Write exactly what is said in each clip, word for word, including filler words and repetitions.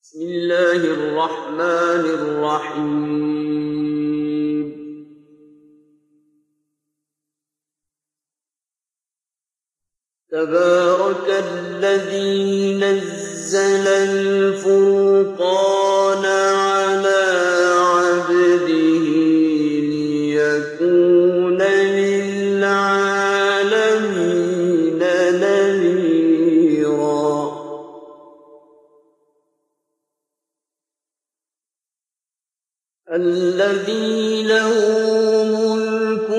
بسم الله الرحمن الرحيم. تبارك الذي نزل الفرقان على عبده ليكون للعالمين نذيرا. الذي له ملك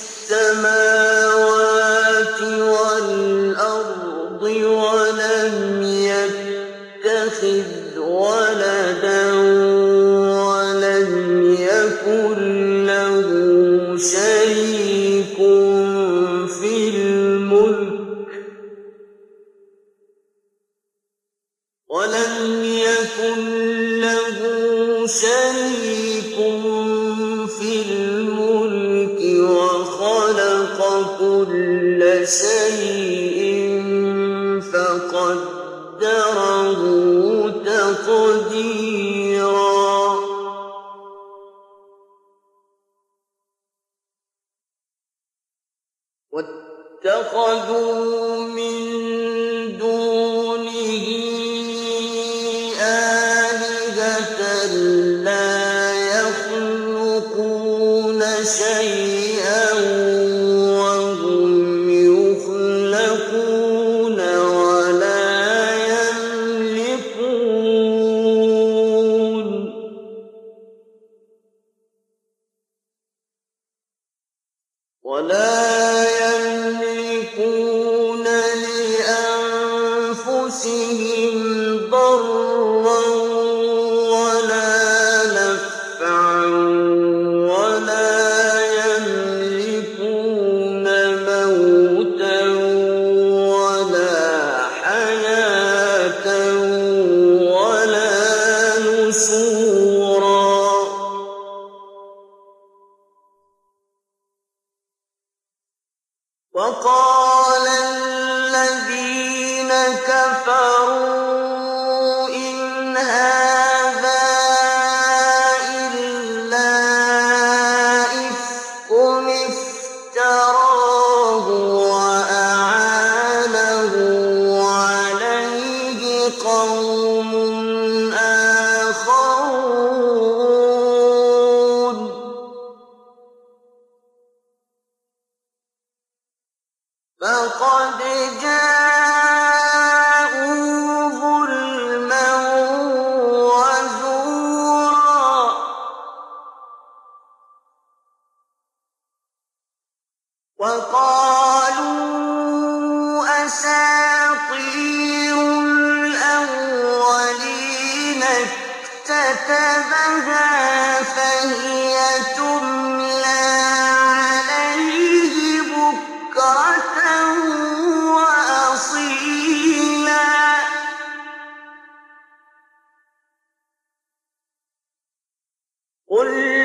السماوات والأرض ولم يتخذ ولدا ولم يكن له شريك في الملك ولم يكن له شريك في الملك وخلق كل شيء فقدره تقديرا. واتخذوا من دونه آلهة لا يخلقون شيئا وهم يخلقون ولا يملكون ولا يملكون لأنفسهم ضرا ولا نفعا ولا يملكون موتا ولا حياة ولا نشورا. وقال الذين كفروا إن هذا إلا إفك افتراه وأعانه عليه قوم آخرون فقد جاءوا ظلما وزورا. وقالوا أساطير الأولين اكتتبها فهي تملى عليه بكرة وأصيلا. قل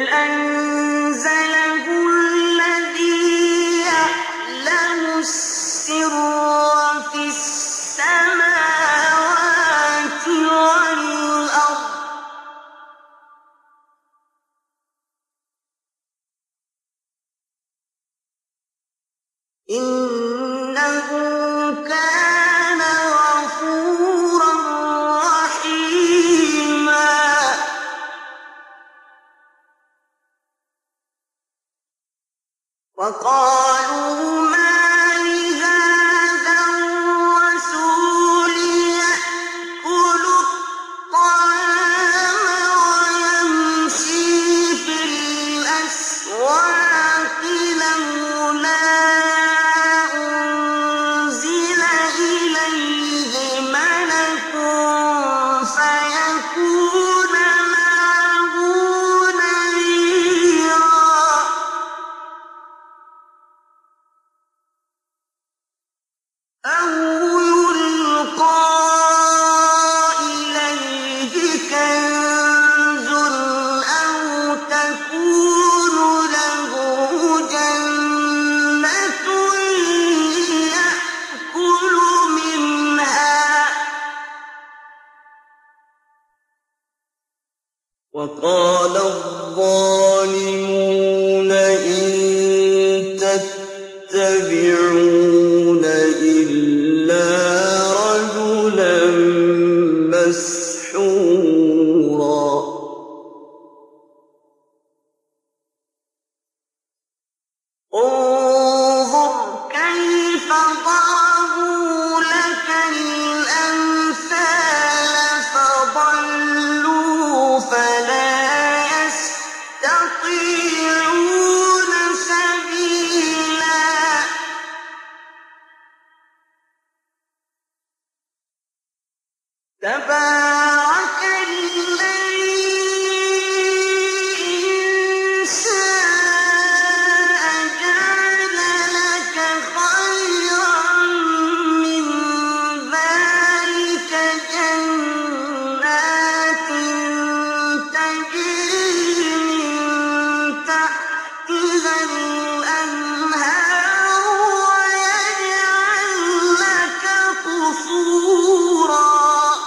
أنزله الذي يعلم السر في السماوات والأرض إنه كان غفورا رحيما. وقالوا ما لهذا الرسول يأكل الطعام ويمشي في الأسواق لولا أنزل إليه ملك فيكون معه نذيرا. وقال الظالمون إن تتبعون إلا رجلا مسحورا انظر كيف ضربوا لك الأمثال فضلوا فلا يستطيعون سبيلا تبارك الذي إن شاء جعل لك خيرا من ذلك جنات تجري من تحتها الأنهار ويجعل لك قصورا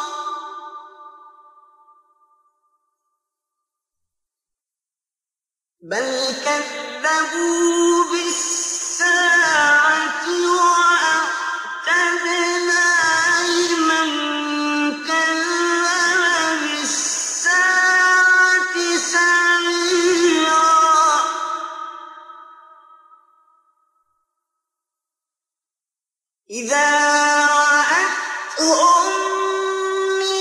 بل كذبوا بالساعة وأعتدنا لمن كذب بالساعة سعيرا إذا رأتهم من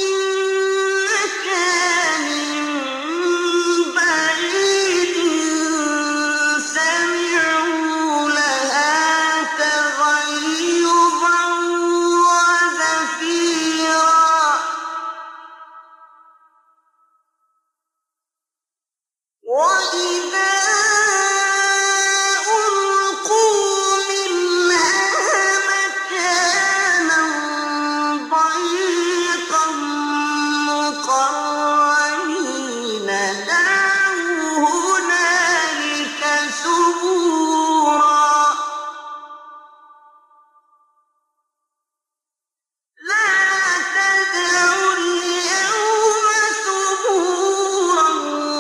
مكان بعيد سمعوا لها تغيظا وزفيرا وإذا ألقوا منها مكانا ضيقا مقرنين دعوا هنالك ثبورا لا تدعوا اليوم ثبورا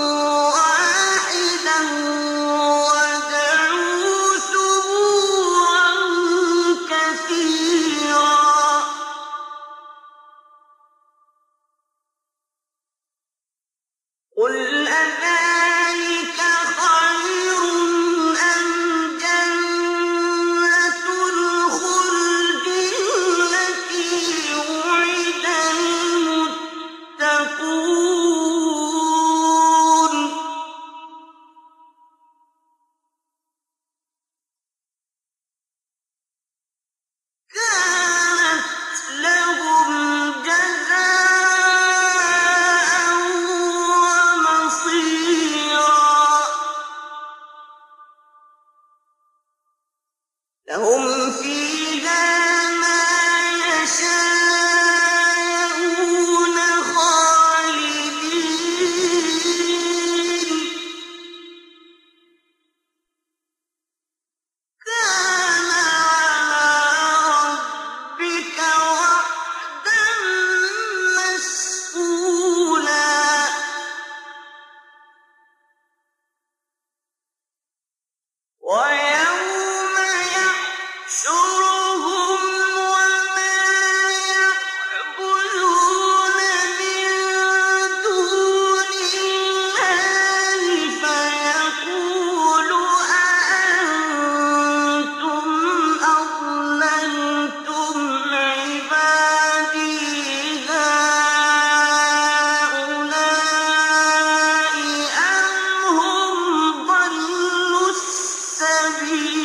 واحدا وادعوا ثبورا كثيرا قل أذلك خير أم جنة الخلد التي وعد المتقون كانت لهم جزاء ومصيرا لهم فيها ما يشاءون خالدين كان على ربك وعدا مسئولا ويوم يحشرهم وما يعبدون من دون الله فيقول أأنتم أضللتم عبادي هؤلاء أم هم ضلوا السبيل